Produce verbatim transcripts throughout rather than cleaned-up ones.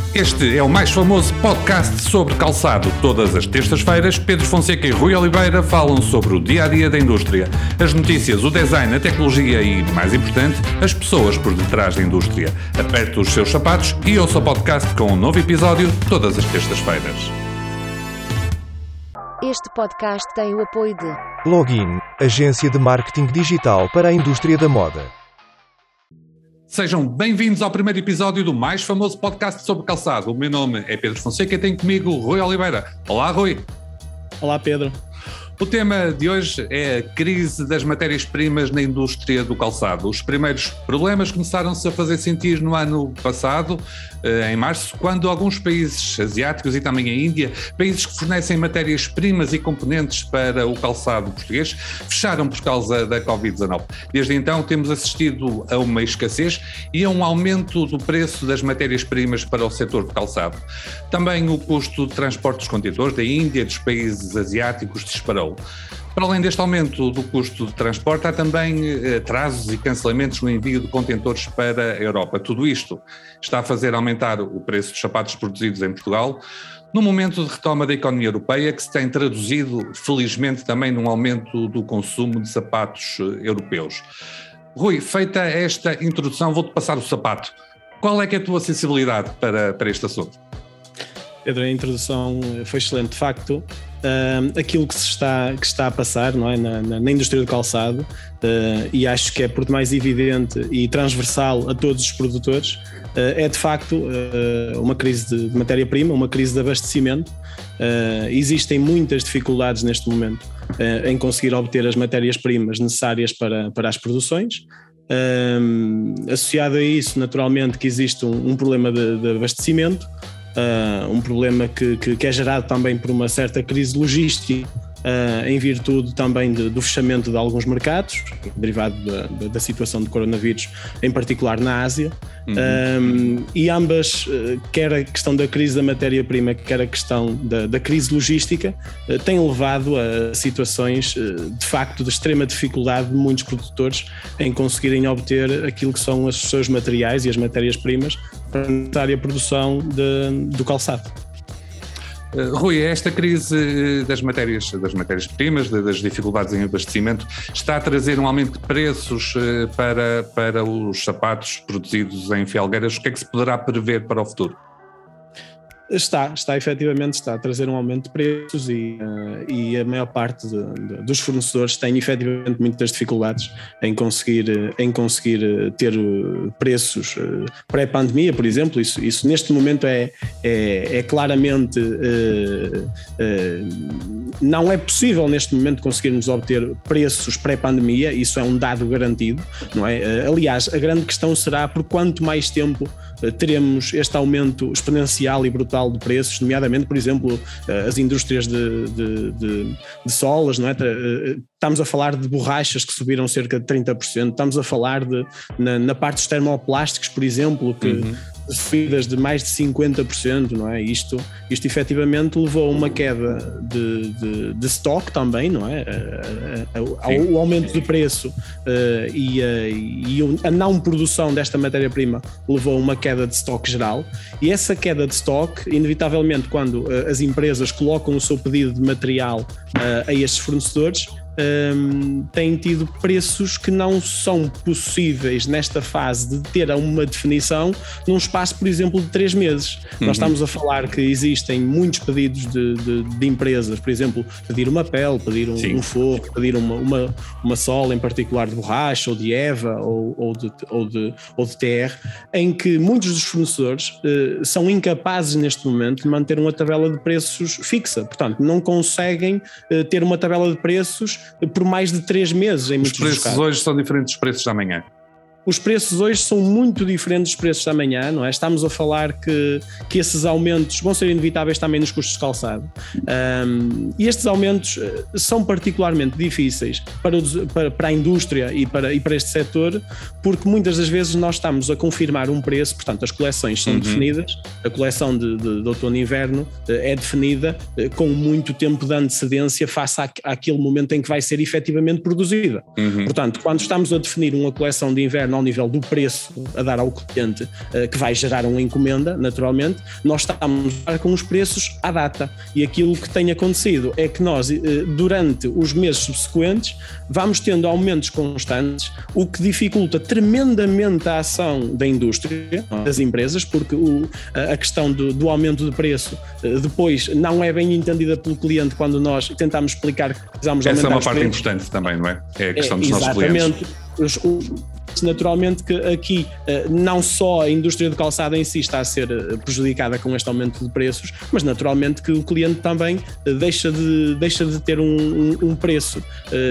Este é o mais famoso podcast sobre calçado. Todas as terças-feiras, Pedro Fonseca e Rui Oliveira falam sobre o dia-a-dia da indústria, as notícias, o design, a tecnologia e, mais importante, as pessoas por detrás da indústria. Aperte os seus sapatos e ouça o podcast com um novo episódio todas as terças-feiras. Este podcast tem o apoio de Login, agência de marketing digital para a indústria da moda. Sejam bem-vindos ao primeiro episódio do mais famoso podcast sobre calçado. O meu nome é Pedro Fonseca e tenho comigo o Rui Oliveira. Olá, Rui. Olá, Pedro. O tema de hoje é a crise das matérias-primas na indústria do calçado. Os primeiros problemas começaram-se a fazer sentir no ano passado, em março, quando alguns países asiáticos e também a Índia, países que fornecem matérias-primas e componentes para o calçado português, fecharam por causa da covid dezanove. Desde então temos assistido a uma escassez e a um aumento do preço das matérias-primas para o setor do calçado. Também o custo de transporte dos contentores da Índia e dos países asiáticos disparou. Para além deste aumento do custo de transporte, há também atrasos e cancelamentos no envio de contentores para a Europa. Tudo isto está a fazer aumentar o preço dos sapatos produzidos em Portugal, no momento de retoma da economia europeia, que se tem traduzido, felizmente, também num aumento do consumo de sapatos europeus. Rui, feita esta introdução, vou-te passar o sapato. Qual é que é a tua sensibilidade para, para este assunto? Pedro, a introdução foi excelente. De facto, uh, aquilo que se está, que está a passar, não é, na, na, na indústria do calçado, uh, e acho que é por demais evidente e transversal a todos os produtores, uh, é de facto uh, uma crise de, de matéria-prima, uma crise de abastecimento. Uh, existem muitas dificuldades neste momento uh, em conseguir obter as matérias-primas necessárias para, para as produções. Um, associado a isso, naturalmente, que existe um, um problema de, de abastecimento. Uh, um problema que, que, que é gerado também por uma certa crise logística, uh, em virtude também de, do fechamento de alguns mercados, derivado da, da, da situação de coronavírus, em particular na Ásia. Uhum. Um, e ambas, uh, quer a questão da crise da matéria-prima, quer a questão da, da crise logística, uh, têm levado a situações uh, de facto de extrema dificuldade de muitos produtores em conseguirem obter aquilo que são os seus materiais e as matérias-primas para a necessária produção de, do calçado. Uh, Rui, esta crise das matérias, das matérias-primas, das dificuldades em abastecimento, está a trazer um aumento de preços uh, para, para os sapatos produzidos em Felgueiras. O que é que se poderá prever para o futuro? Está, está efetivamente está a trazer um aumento de preços e, uh, e a maior parte de, de, dos fornecedores tem efetivamente muitas dificuldades em conseguir, em conseguir ter preços uh, pré-pandemia, por exemplo. Isso, isso neste momento é, é, é claramente uh, uh, não é possível neste momento conseguirmos obter preços pré-pandemia, isso é um dado garantido, não é? Uh, aliás, a grande questão será por quanto mais tempo uh, teremos este aumento exponencial e brutal de preços, nomeadamente, por exemplo, as indústrias de, de, de, de solas, não é? Estamos a falar de borrachas que subiram cerca de trinta por cento, estamos a falar de, na, na parte dos termoplásticos, por exemplo, que uhum. subidas de mais de cinquenta por cento, não é? Isto, isto efetivamente levou a uma queda de, de, de stock também, não é? O aumento de preço uh, e, a, e a não produção desta matéria-prima levou a uma queda de stock geral, e essa queda de stock, inevitavelmente, quando uh, as empresas colocam o seu pedido de material uh, a estes fornecedores, Um, têm tido preços que não são possíveis nesta fase de ter uma definição num espaço, por exemplo, de três meses. Uhum. Nós estamos a falar que existem muitos pedidos de, de, de empresas, por exemplo, pedir uma pele, pedir um, um forro, pedir uma, uma, uma sola em particular de borracha ou de EVA ou, ou, de, ou, de, ou de T R, em que muitos dos fornecedores uh, são incapazes neste momento de manter uma tabela de preços fixa, portanto não conseguem uh, ter uma tabela de preços por mais de três meses em muitos casos. Os preços hoje são diferentes dos preços de amanhã. Os preços hoje são muito diferentes dos preços de amanhã, não é? Estamos a falar que, que esses aumentos vão ser inevitáveis também nos custos de calçado. Um, e estes aumentos são particularmente difíceis para, o, para, para a indústria e para, e para este setor, porque muitas das vezes nós estamos a confirmar um preço, portanto as coleções são uhum. definidas, a coleção de, de, de outono e inverno é definida com muito tempo de antecedência face à, àquele momento em que vai ser efetivamente produzida. Uhum. Portanto, quando estamos a definir uma coleção de inverno interno ao nível do preço a dar ao cliente, que vai gerar uma encomenda, naturalmente, nós estamos a dar com os preços à data. E aquilo que tem acontecido é que nós, durante os meses subsequentes, vamos tendo aumentos constantes, o que dificulta tremendamente a ação da indústria, das empresas, porque o, a questão do, do aumento de preço depois não é bem entendida pelo cliente quando nós tentamos explicar que precisamos aumentar. Essa é uma os parte preços. Importante também, não é? É a questão É, dos nossos clientes. Os, naturalmente que aqui não só a indústria do calçado em si está a ser prejudicada com este aumento de preços, mas naturalmente que o cliente também deixa de, deixa de ter um, um, um preço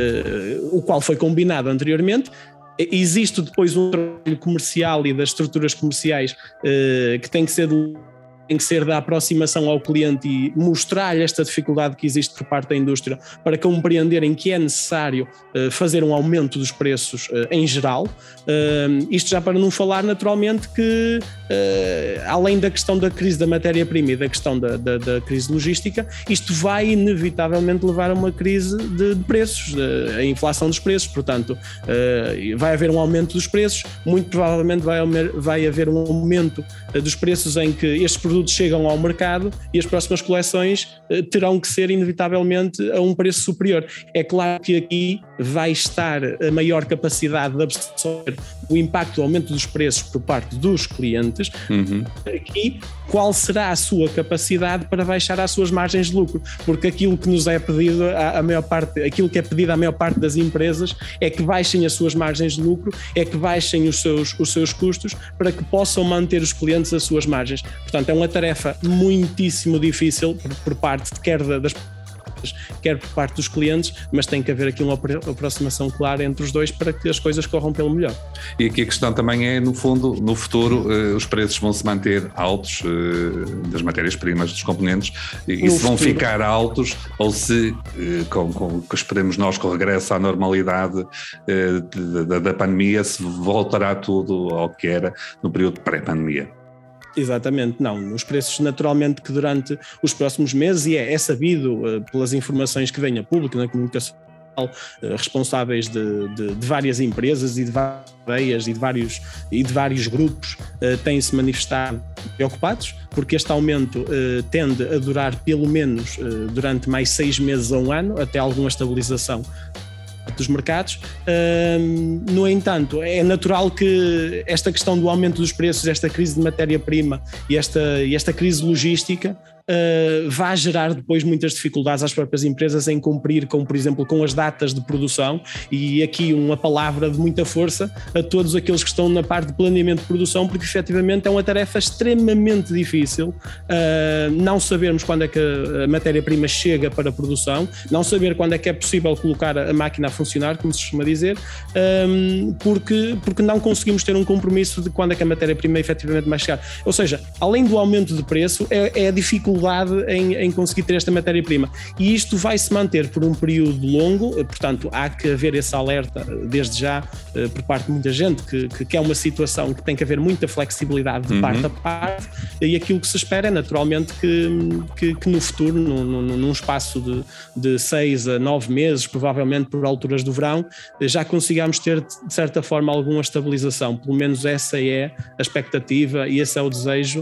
uh, o qual foi combinado anteriormente. Existe depois um trabalho comercial e das estruturas comerciais uh, que tem que ser do tem que ser da aproximação ao cliente e mostrar-lhe esta dificuldade que existe por parte da indústria para compreenderem que é necessário uh, fazer um aumento dos preços uh, em geral. Uh, isto já para não falar naturalmente que uh, além da questão da crise da matéria-prima e da questão da, da, da crise logística, isto vai inevitavelmente levar a uma crise de, de preços, de, a inflação dos preços, portanto uh, vai haver um aumento dos preços, muito provavelmente vai, vai haver um aumento uh, dos preços em que estes produtos chegam ao mercado e as próximas coleções uh, terão que ser inevitavelmente a um preço superior. É claro que aqui vai estar a maior capacidade de absorver o impacto do aumento dos preços por parte dos clientes. Uhum. Aqui, qual será a sua capacidade para baixar as suas margens de lucro? Porque aquilo que nos é pedido, a, a maior parte, aquilo que é pedido à maior parte das empresas é que baixem as suas margens de lucro, é que baixem os seus, os seus custos para que possam manter os clientes as suas margens. Portanto, é uma tarefa muitíssimo difícil por, por parte de quer das quer por parte dos clientes, mas tem que haver aqui uma aproximação clara entre os dois para que as coisas corram pelo melhor. E aqui a questão também é, no fundo, no futuro, eh, os preços vão se manter altos eh, das matérias-primas, dos componentes, e no se vão futuro. ficar altos, ou se, eh, com, com, que esperemos nós, com o regresso à normalidade eh, da, da pandemia, se voltará tudo ao que era no período pré-pandemia. Exatamente, não. Os preços naturalmente que durante os próximos meses, e é, é sabido uh, pelas informações que vêm a público na comunicação, uh, responsáveis de, de, de várias empresas e de várias e de vários, e de vários grupos uh, têm-se manifestado preocupados, porque este aumento uh, tende a durar pelo menos uh, durante mais seis meses a um ano, até alguma estabilização dos mercados. Uh, no entanto, é natural que esta questão do aumento dos preços, esta crise de matéria-prima e esta, e esta crise logística Uh, vai gerar depois muitas dificuldades às próprias empresas em cumprir com, por exemplo, com as datas de produção, e aqui uma palavra de muita força a todos aqueles que estão na parte de planeamento de produção, porque efetivamente é uma tarefa extremamente difícil, uh, não sabermos quando é que a matéria-prima chega para a produção, não saber quando é que é possível colocar a máquina a funcionar, como se costuma dizer, um, porque, porque não conseguimos ter um compromisso de quando é que a matéria-prima efetivamente vai chegar. Ou seja, além do aumento de preço, é, é a dificuldade Em, em conseguir ter esta matéria-prima, e isto vai se manter por um período longo. Portanto há que haver esse alerta desde já por parte de muita gente que, que, que é uma situação que tem que haver muita flexibilidade de uhum. parte a parte, e aquilo que se espera é naturalmente que, que, que no futuro, num, num espaço de, de seis a nove meses, provavelmente por alturas do verão, já consigamos ter de certa forma alguma estabilização. Pelo menos essa é a expectativa e esse é o desejo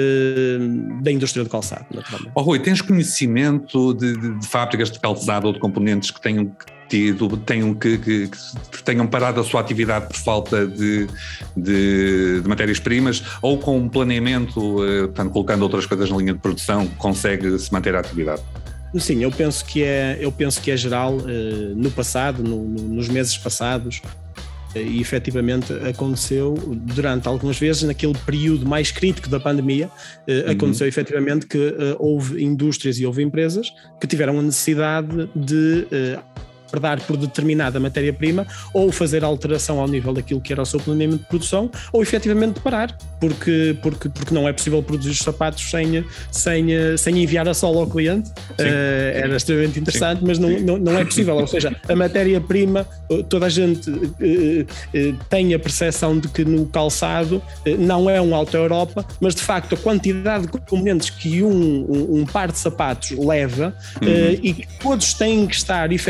da indústria do calçado, naturalmente. Oh, Rui, tens conhecimento de, de, de fábricas de calçado ou de componentes que tenham tido, tenham, que, que, que tenham parado a sua atividade por falta de, de, de matérias-primas, ou com um planeamento, portanto, colocando outras coisas na linha de produção, consegue-se manter a atividade? Sim, eu penso que é, eu penso que é geral. No passado, no, no, nos meses passados, e efetivamente aconteceu durante algumas vezes, naquele período mais crítico da pandemia, uhum. aconteceu efetivamente que uh, houve indústrias e houve empresas que tiveram a necessidade de uh, dar por determinada matéria-prima, ou fazer alteração ao nível daquilo que era o seu planeamento de produção, ou efetivamente parar, porque, porque, porque não é possível produzir os sapatos sem, sem, sem enviar a sola ao cliente. Uh, era extremamente interessante, sim, mas não, não, não é possível. Ou seja, a matéria-prima, toda a gente uh, uh, tem a percepção de que no calçado uh, não é um Alta Europa, mas de facto a quantidade de componentes que um, um, um par de sapatos leva, uhum. uh, e que todos têm que estar efetivamente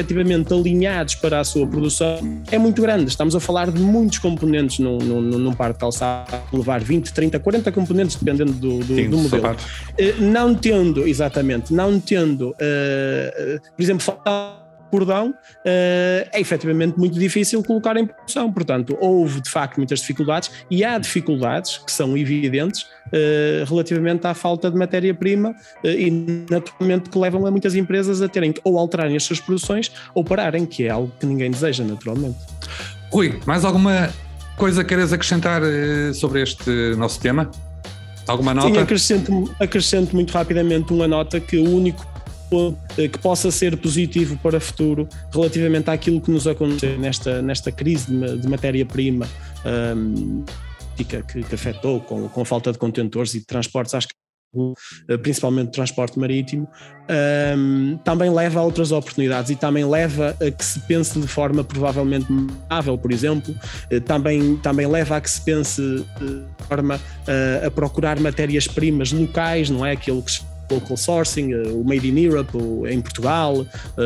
absolutamente alinhados para a sua produção é muito grande. Estamos a falar de muitos componentes num, num, num par de calçado, levar vinte, trinta, quarenta componentes, dependendo do, do, Sim, do modelo. Uh, não tendo, exatamente, não tendo, uh, uh, por exemplo, falta cordão, uh, é efetivamente muito difícil colocar em produção. Portanto, houve de facto muitas dificuldades e há dificuldades que são evidentes uh, relativamente à falta de matéria-prima uh, e naturalmente que levam a muitas empresas a terem que ou alterarem as suas produções ou pararem, que é algo que ninguém deseja naturalmente. Rui, mais alguma coisa queres acrescentar uh, sobre este nosso tema? Alguma nota? Sim, acrescento, acrescento muito rapidamente uma nota que o único que possa ser positivo para o futuro relativamente àquilo que nos aconteceu nesta, nesta crise de, de matéria-prima um, que, que afetou com, com a falta de contentores e de transportes, acho que principalmente transporte marítimo, um, também leva a outras oportunidades e também leva a que se pense de forma provavelmente memorável, por exemplo, também, também leva a que se pense de forma a, a procurar matérias-primas locais, não é aquilo que se local sourcing, o Made in Europe, em Portugal,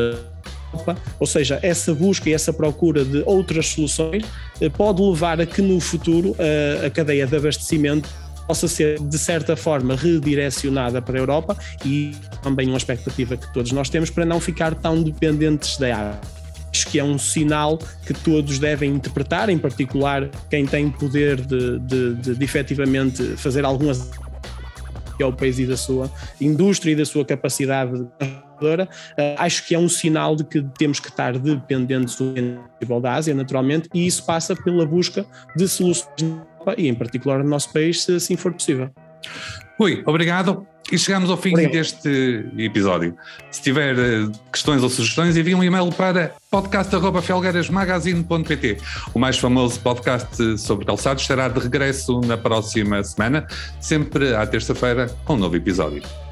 ou seja, essa busca e essa procura de outras soluções pode levar a que no futuro a cadeia de abastecimento possa ser de certa forma redirecionada para a Europa e também uma expectativa que todos nós temos para não ficar tão dependentes da água. Acho que é um sinal que todos devem interpretar, em particular quem tem poder de, de, de, de efetivamente fazer algumas ao país e da sua indústria e da sua capacidade transformadora. Uh, acho que é um sinal de que temos que estar dependentes do nível da Ásia, naturalmente, e isso passa pela busca de soluções e em particular no nosso país, se assim for possível. Rui, obrigado. E chegamos ao fim Obrigado. deste episódio. Se tiver questões ou sugestões, envie um e-mail para podcast arroba felgueiras magazine ponto pt. O mais famoso podcast sobre calçados estará de regresso na próxima semana, sempre à terça-feira, com um novo episódio.